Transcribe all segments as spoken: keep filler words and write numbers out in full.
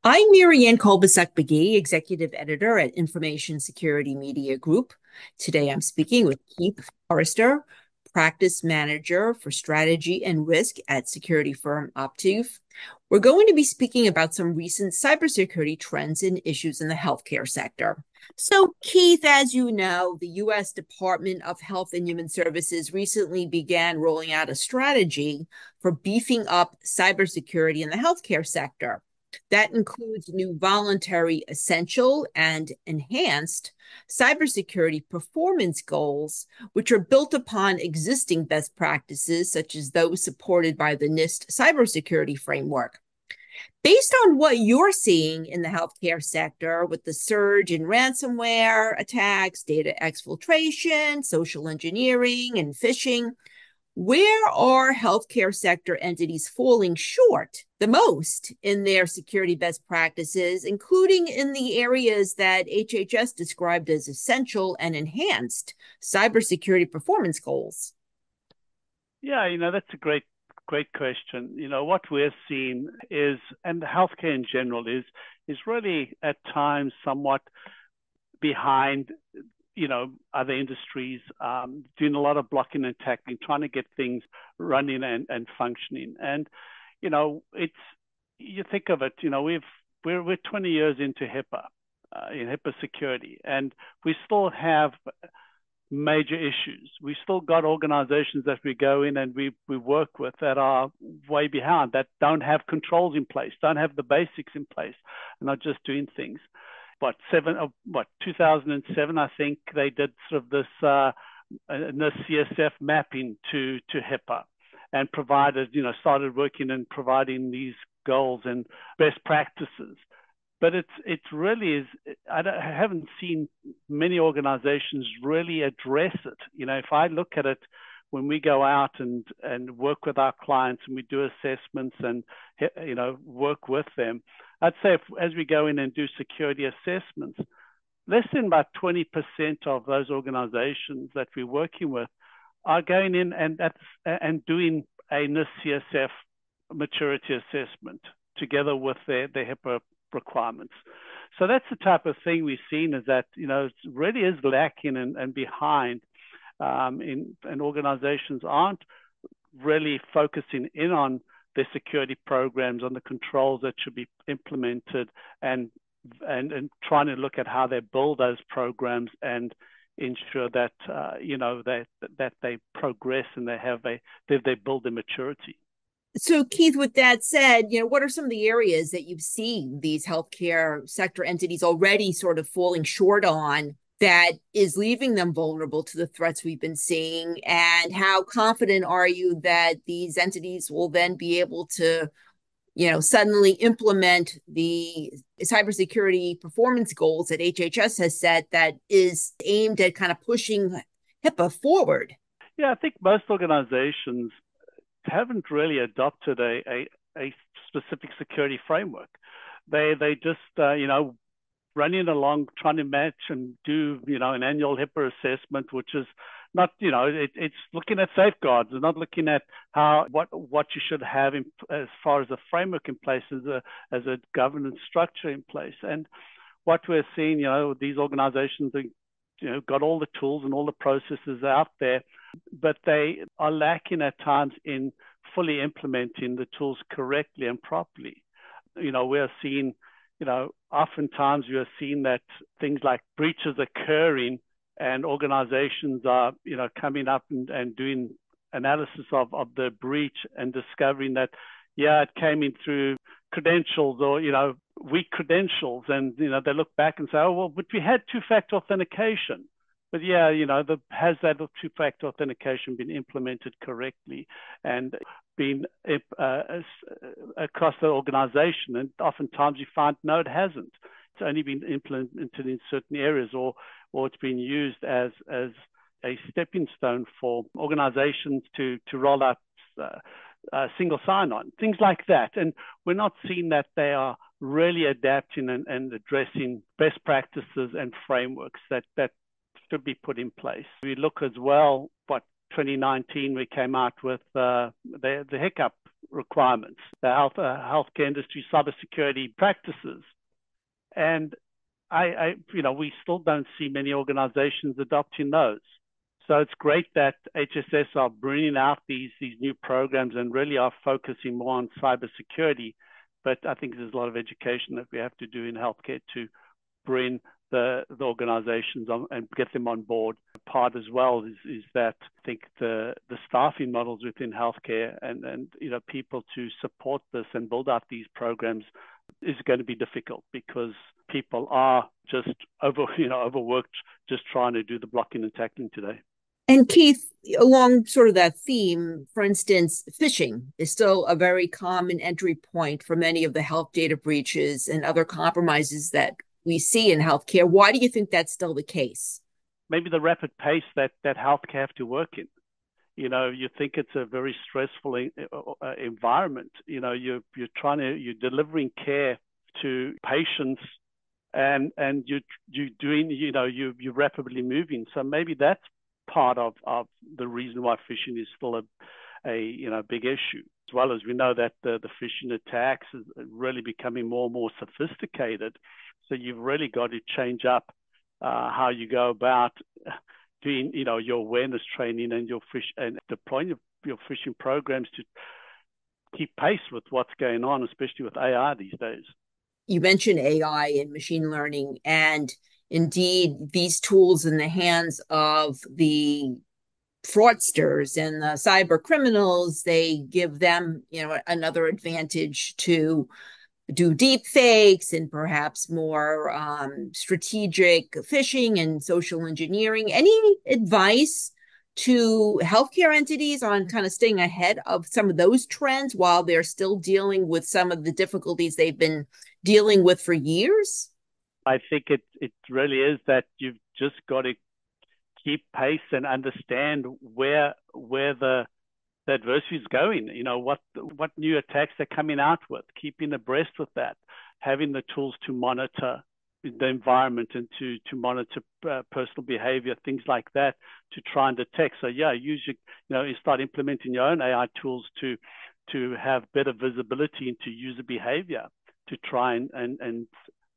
I'm Marianne Kolbasuk-McGee, Executive Editor at Information Security Media Group. Today I'm speaking with Keith Forrester, Practice Manager for Strategy and Risk at security firm Optiv. We're going to be speaking about some recent cybersecurity trends and issues in the healthcare sector. So, Keith, as you know, the U S Department of Health and Human Services recently began rolling out a strategy for beefing up cybersecurity in the healthcare sector. That includes new voluntary, essential, and enhanced cybersecurity performance goals, which are built upon existing best practices, such as those supported by the NIST cybersecurity framework. Based on what you're seeing in the healthcare sector with the surge in ransomware attacks, data exfiltration, social engineering, and phishing, where are healthcare sector entities falling short the most in their security best practices, including in the areas that H H S described as essential and enhanced cybersecurity performance goals? Yeah, you know, that's a great, great question. You know, what we're seeing is, and healthcare in general is, is really at times somewhat behind, you know, other industries, um, doing a lot of blocking and tackling, trying to get things running and, and functioning. And, you know, it's, you think of it, you know, we've, we're, we're twenty years into HIPAA, uh, in HIPAA security, and we still have major issues. We still got organizations that we go in and we, we work with that are way behind, that don't have controls in place, don't have the basics in place, and are just doing things. What seven? Uh, what two thousand seven? I think they did sort of this uh, this C S F mapping to to HIPAA, and provided you know started working and providing these goals and best practices. But it's it's really is. I, don't, I haven't seen many organizations really address it. You know, if I look at it when we go out and and work with our clients and we do assessments and you know work with them, I'd say if, as we go in and do security assessments, less than about twenty percent of those organizations that we're working with are going in and that's, and doing a NIST C S F maturity assessment together with their, their HIPAA requirements. So that's the type of thing we've seen, is that, you know, it really is lacking and, and behind um, in, and organizations aren't really focusing in on their security programs, on the controls that should be implemented, and and and trying to look at how they build those programs and ensure that uh, you know that that they progress and they have a that they build their maturity. So, Keith, with that said, you know, what are some of the areas that you've seen these healthcare sector entities already sort of falling short on that is leaving them vulnerable to the threats we've been seeing? And how confident are you that these entities will then be able to, you know, suddenly implement the cybersecurity performance goals that H H S has set that is aimed at kind of pushing HIPAA forward? Yeah, I think most organizations haven't really adopted a, a, a specific security framework. They they just uh, you know running along trying to match and do you know an annual HIPAA assessment, which is not you know it, it's looking at safeguards. It's not looking at how what what you should have in, as far as a framework in place, as a as a governance structure in place. And what we're seeing, you know, these organizations are, you know, got all the tools and all the processes out there, but they are lacking at times in fully implementing the tools correctly and properly. You know, we're seeing, you know, oftentimes we are seeing that things like breaches occurring and organizations are, you know, coming up and, and doing analysis of, of the breach and discovering that, yeah, it came in through credentials or, you know, weak credentials. And, you know, they look back and say, oh, well, but we had two-factor authentication. But yeah, you know, the, has that two-factor authentication been implemented correctly and been uh, across the organization? And oftentimes you find, no, it hasn't. It's only been implemented in certain areas, or or it's been used as as a stepping stone for organizations to to roll out uh, uh, single sign-on, things like that. And we're not seeing that they are really adapting and, and addressing best practices and frameworks that that should be put in place. We look as well, what twenty nineteen we came out with uh, the the HICCUP requirements, the health uh, healthcare industry cybersecurity practices. And I, I, you know, we still don't see many organizations adopting those. So it's great that H S S are bringing out these these new programs and really are focusing more on cybersecurity. But I think there's a lot of education that we have to do in healthcare to bring the, the organizations on and get them on board. Part as well is, is that I think the, the staffing models within healthcare and, and you know people to support this and build out these programs is going to be difficult because people are just over you know overworked just trying to do the blocking and tackling today. And Keith, along sort of that theme, for instance, phishing is still a very common entry point for many of the health data breaches and other compromises that we see in healthcare. Why do you think that's still the case? Maybe the rapid pace that, that healthcare have to work in. You know, you think it's a very stressful uh, environment. You know, you're, you're trying to, you're delivering care to patients and, and you, you're doing, you know, you, you're rapidly moving. So maybe that's part of, of the reason why phishing is still a, a you know big issue, as well as we know that the, the phishing attacks is really becoming more and more sophisticated. So you've really got to change up uh, how you go about doing you know your awareness training and your fish and deploying your, your phishing programs to keep pace with what's going on, especially with A I these days. You mentioned A I and machine learning, and indeed, these tools in the hands of the fraudsters and the cyber criminals, they give them, you know, another advantage to do deep fakes and perhaps more um, strategic phishing and social engineering. Any advice to healthcare entities on kind of staying ahead of some of those trends while they're still dealing with some of the difficulties they've been dealing with for years? I think it it really is that you've just got to keep pace and understand where where the the adversary is going. You know what what new attacks they're coming out with. Keeping abreast with that, having the tools to monitor the environment and to to monitor uh, personal behavior, things like that, to try and detect. So yeah, use your, you know you start implementing your own A I tools to to have better visibility into user behavior to try and and and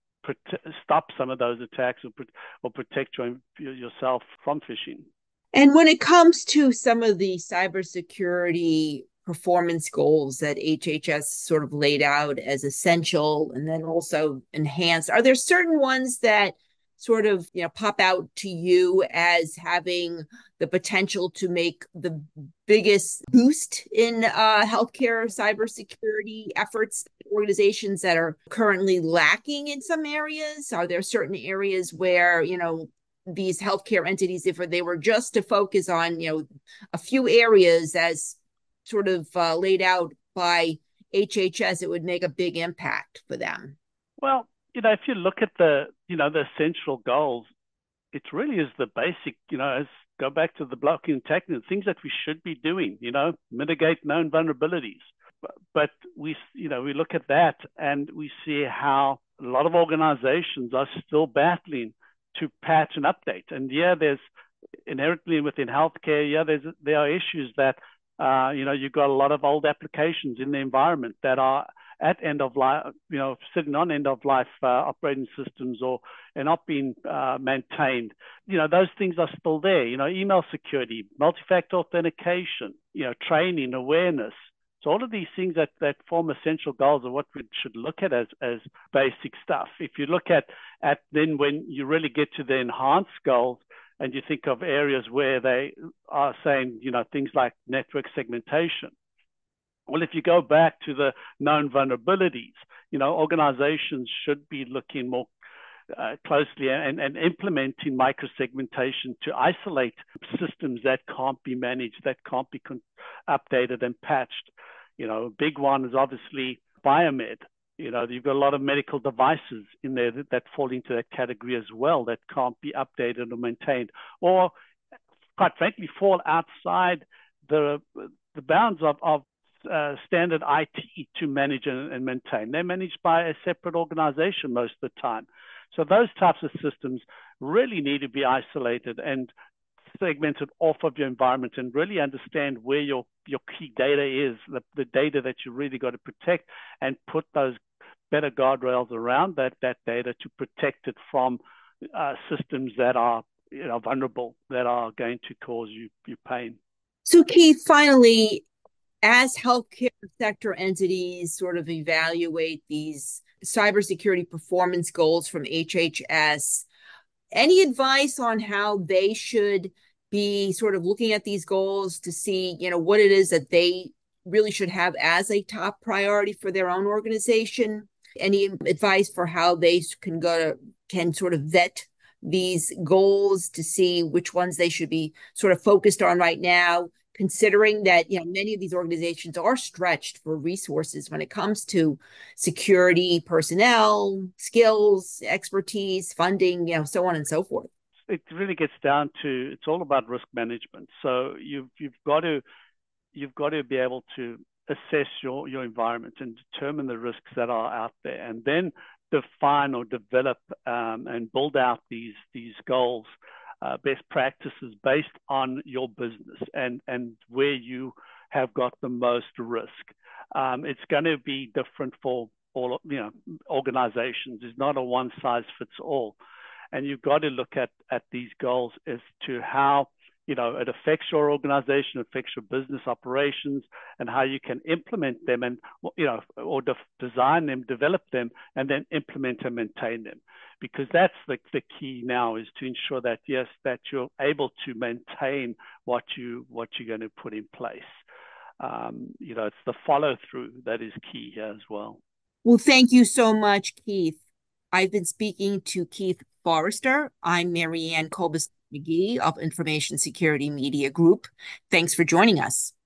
stop some of those attacks or, or protect your, yourself from phishing. And when it comes to some of the cybersecurity performance goals that H H S sort of laid out as essential and then also enhanced, are there certain ones that sort of you know pop out to you as having the potential to make the biggest boost in uh, healthcare cybersecurity efforts? Organizations that are currently lacking in some areas? Are there certain areas where you know these healthcare entities, if they were just to focus on you know a few areas as sort of uh, laid out by H H S, it would make a big impact for them? Well, you know, if you look at the, you know, the essential goals, it really is the basic, you know, as go back to the blocking and tackling, things that we should be doing, you know, mitigate known vulnerabilities. But, but we, you know, we look at that and we see how a lot of organizations are still battling to patch and update. And yeah, there's inherently within healthcare, yeah, there's there are issues that, uh, you know, you've got a lot of old applications in the environment that are at end of life, you know, sitting on end of life uh, operating systems or and not being uh, maintained. You know, those things are still there. You know, email security, multi-factor authentication, you know, training, awareness. So all of these things that, that form essential goals are what we should look at as, as basic stuff. If you look at, at then when you really get to the enhanced goals and you think of areas where they are saying, you know, things like network segmentation. Well, if you go back to the known vulnerabilities, you know, organizations should be looking more uh, closely and, and implementing microsegmentation to isolate systems that can't be managed, that can't be con- updated and patched. You know, a big one is obviously biomed. You know, you've got a lot of medical devices in there that, that fall into that category as well that can't be updated or maintained, or quite frankly, fall outside the the bounds of, of uh, standard I T to manage and, and maintain. They're managed by a separate organization most of the time. So those types of systems really need to be isolated and segmented off of your environment and really understand where your, your key data is, the, the data that you really got to protect, and put those better guardrails around that, that data to protect it from uh, systems that are, you know, vulnerable, that are going to cause you, you pain. So, Keith, finally, as healthcare sector entities sort of evaluate these cybersecurity performance goals from H H S, any advice on how they should be sort of looking at these goals to see, you know, what it is that they really should have as a top priority for their own organization? Any advice for how they can go to, can sort of vet these goals to see which ones they should be sort of focused on right now, considering that, you know, many of these organizations are stretched for resources when it comes to security, personnel, skills, expertise, funding, you know, so on and so forth. It really gets down to, it's all about risk management. So you've you've got to you've got to be able to assess your your environment and determine the risks that are out there, and then define or develop um, and build out these these goals, uh, best practices based on your business and and where you have got the most risk. Um, it's going to be different for all, you know, organizations. It's not a one size fits all. And you've got to look at, at these goals as to how, you know, it affects your organization, affects your business operations, and how you can implement them and, you know, or de- design them, develop them, and then implement and maintain them. Because that's the, the key now, is to ensure that, yes, that you're able to maintain what, you, what you're going to put in place. Um, you know, it's the follow through that is key here as well. Well, thank you so much, Keith. I've been speaking to Keith Forrester. I'm Marianne Kolbas McGee of Information Security Media Group. Thanks for joining us.